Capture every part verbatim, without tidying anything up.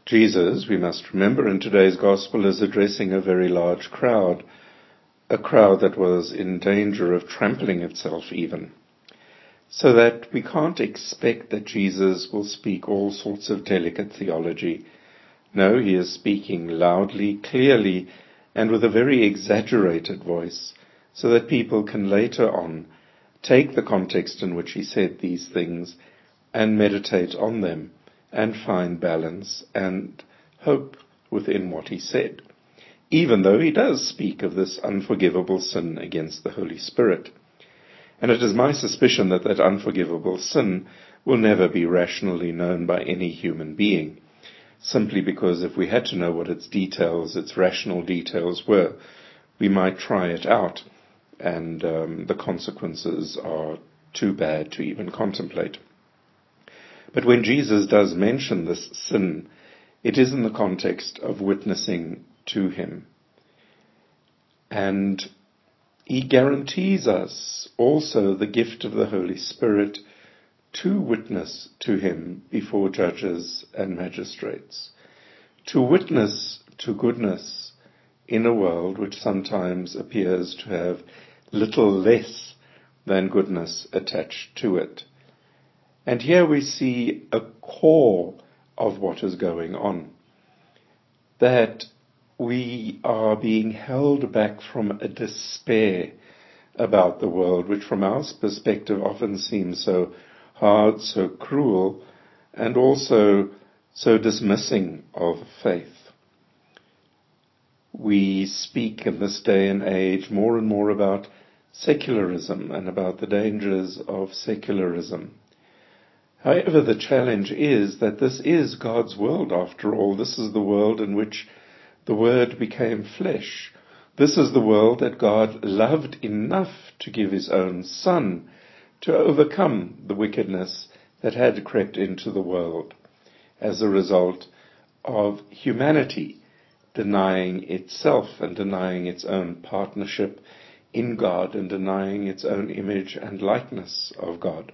Jesus, we must remember, in today's gospel is addressing a very large crowd, a crowd that was in danger of trampling itself even. So that we can't expect that Jesus will speak all sorts of delicate theology. No, he is speaking loudly, clearly, and with a very exaggerated voice, so that people can later on take the context in which he said these things and meditate on them and find balance and hope within what he said, even though he does speak of this unforgivable sin against the Holy Spirit. And it is my suspicion that that unforgivable sin will never be rationally known by any human being, simply because if we had to know what its details, its rational details were, we might try it out, and um, the consequences are too bad to even contemplate. But when Jesus does mention this sin, it is in the context of witnessing to him. And he guarantees us also the gift of the Holy Spirit to witness to him before judges and magistrates, to witness to goodness in a world which sometimes appears to have little less than goodness attached to it. And here we see a core of what is going on, that we are being held back from a despair about the world, which from our perspective often seems so hard, so cruel, and also so dismissing of faith. We speak in this day and age more and more about secularism and about the dangers of secularism. However, the challenge is that this is God's world after all. This is the world in which the Word became flesh. This is the world that God loved enough to give his own Son to overcome the wickedness that had crept into the world as a result of humanity denying itself and denying its own partnership in God and denying its own image and likeness of God.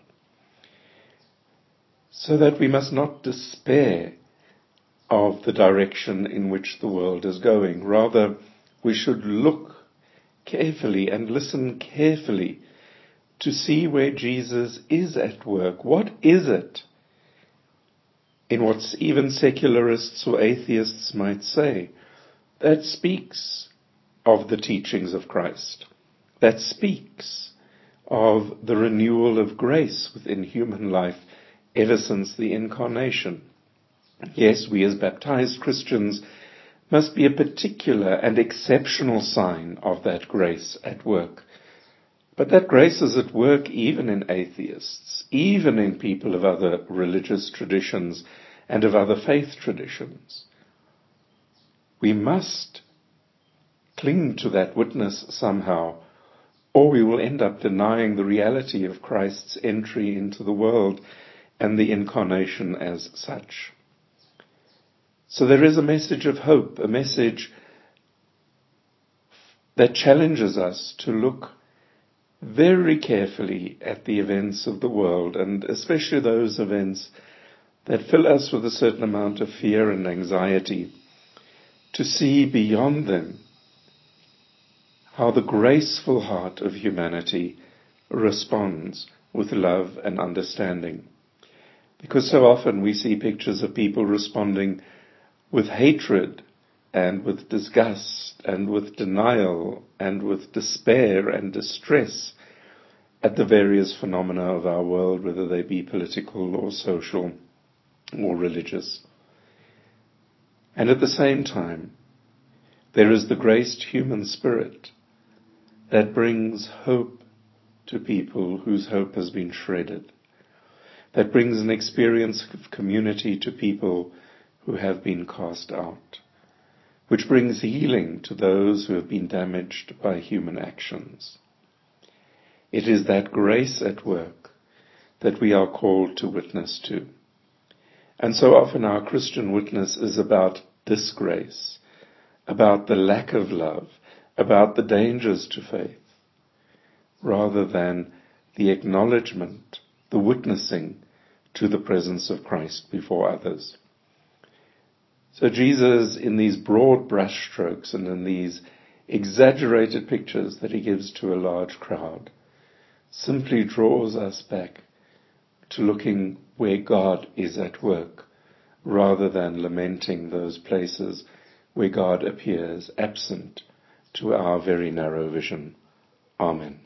So that we must not despair of the direction in which the world is going. Rather, we should look carefully and listen carefully to see where Jesus is at work. What is it in what even secularists or atheists might say that speaks of the teachings of Christ, that speaks of the renewal of grace within human life ever since the Incarnation? Yes, we as baptized Christians must be a particular and exceptional sign of that grace at work. But that grace is at work even in atheists, even in people of other religious traditions and of other faith traditions. We must cling to that witness somehow, or we will end up denying the reality of Christ's entry into the world and the Incarnation as such. So there is a message of hope, a message that challenges us to look very carefully at the events of the world, and especially those events that fill us with a certain amount of fear and anxiety, to see beyond them how the graceful heart of humanity responds with love and understanding. Because so often we see pictures of people responding with hatred and with disgust and with denial and with despair and distress at the various phenomena of our world, whether they be political or social or religious. And at the same time, there is the graced human spirit that brings hope to people whose hope has been shredded, that brings an experience of community to people who have been cast out, which brings healing to those who have been damaged by human actions. It is that grace at work that we are called to witness to. And so often our Christian witness is about disgrace, about the lack of love, about the dangers to faith, rather than the acknowledgement, the witnessing to the presence of Christ before others. So Jesus, in these broad brushstrokes and in these exaggerated pictures that he gives to a large crowd, simply draws us back to looking where God is at work, rather than lamenting those places where God appears absent to our very narrow vision. Amen.